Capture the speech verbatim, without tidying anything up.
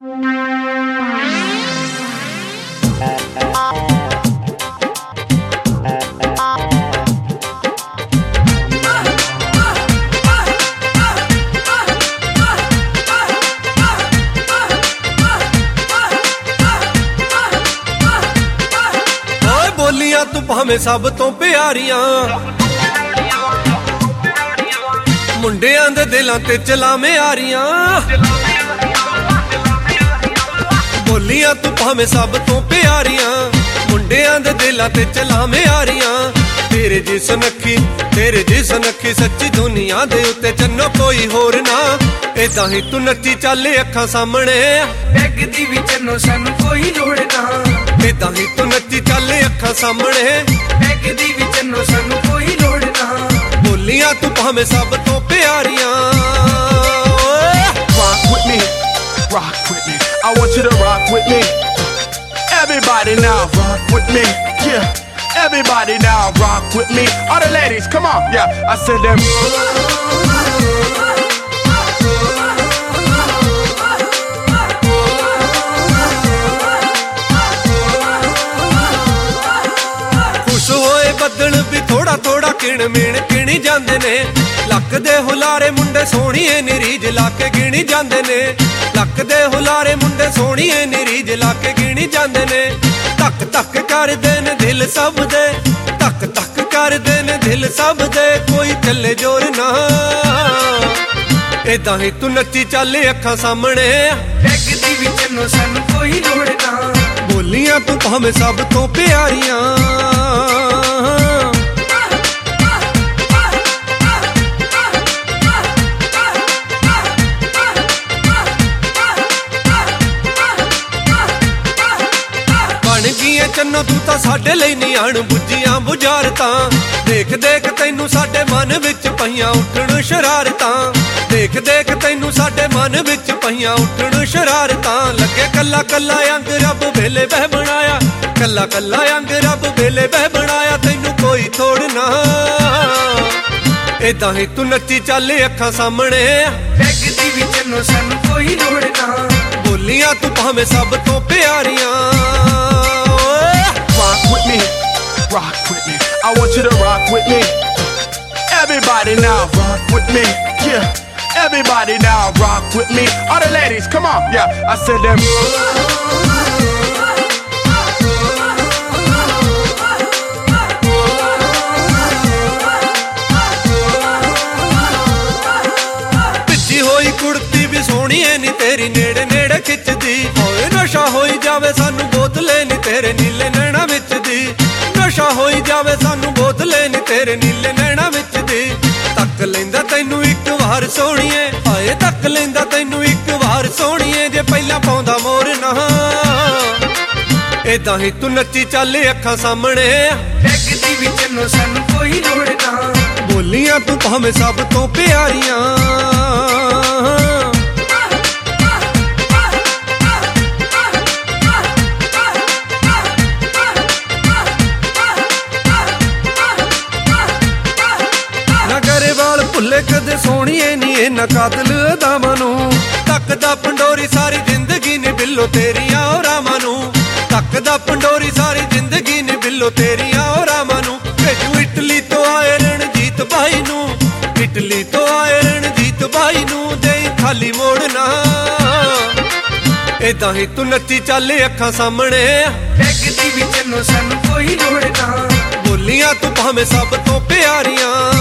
बोलियां तू भावें सब तो प्यारियां मुंडियां दे दिलां ते चलावें आरियां बोलियां तू भावें सब तो प्यारियां मुंडियां दे दिलां ते चलावें आरियां तेरे जिस नखी तेरे जिस नखी सच्ची दुनिया दे उत्ते चन्नो कोई होर ना इदां ही तू नच्ची चल अखां सामने लगदी भी चन्नो सानू कोई लोड़ ना इदां ही तू नच्ची चल अखां सामने लगदी भी चन्नो सानू कोई लोड़ ना बोलियां तू भावें सब तो प्यारियां Rock with me, rock with me. I want you to rock with me. Everybody now, rock with me. Yeah, everybody now, rock with me. All the ladies, come on. Yeah, I said them. खुश होए बदल भी थोड़ा थोड़ा किण मीण किणी जांदे ने लक दे हुलारे मुंडे सोहणीए नी रीज लाके गिणी जांदे ने लक दे हुलारे मुंडे सोहणीए नी रीज लाके गिणी जांदे ने धक धक करदे ने दिल सब दे धक धक करदे ने दिल सब दे कोई चले जोर ना इदां ही तू नच्ची चल अखां सामने लगदी भी चन्नो सानू कोई लोड़ ना बोलियां तू भावें सब तो प्यारियां चन्नो तू तां साडे लई नी अण बुझियां बुझारतां देख देख तैनू साडे मन विच पईयां उठण शरारतां देख देख तैनू साडे मन विच पईयां उठण शरारतां लगे कल्ला कल्ला अंग रब वेले बह बनाया कल्ला कल्ला अंग रब वेले बह बनाया तैनू कोई थोड़ ना इदां ही तू नच्ची चल अखां सामने लगदी भी चन्नो सानू कोई लोड़ ना बोलियां तू भावें सब तो प्यारियां Rock with me, rock with me. I want you to rock with me. Everybody now, rock with me. Yeah, everybody now, rock with me. All the ladies, come on. Yeah, I said them. पिछी होई कुड़ती भी सोहणी है नी तेरी नेड़े नेड़े खिचदी होए नशा होई जावे सानू बोतले नी तेरे नीले नैना विच दी नशा होई जावे सानू बोतले नी तेरे नीले नैना विच दी तक लैंदा तैनू इक वार सोहणीए हाए तक लैंदा तैनू इक वार सोहणीए जे पहिला पाउंदा मोर ना इदां ही तू नच्ची चल अखां सामने लगदी भी चन्नो सानू कोई लोड़ ना बोलियां तू भावें सब तो प्यारियां भुले कदे सोहणीए नी इन्ना कातल अदावां नूं तकदा पंडोरी सारी जिंदगी नी बिल्लो तेरियां ओ रावां नूं तकदा पंडोरी सारी जिंदगी नी बिल्लो तेरियां ओ रावां नूं भेजू इटली तो आए रणजीत भाई नूं इटली तो आए रणजीत भाई नूं देई खाली मोड़ना इदां ही तू नच्ची चल अखां सामने लगदी भी चन्नो सानू कोई लोड़ ना बोलियां तू भावें सब तो प्यारियां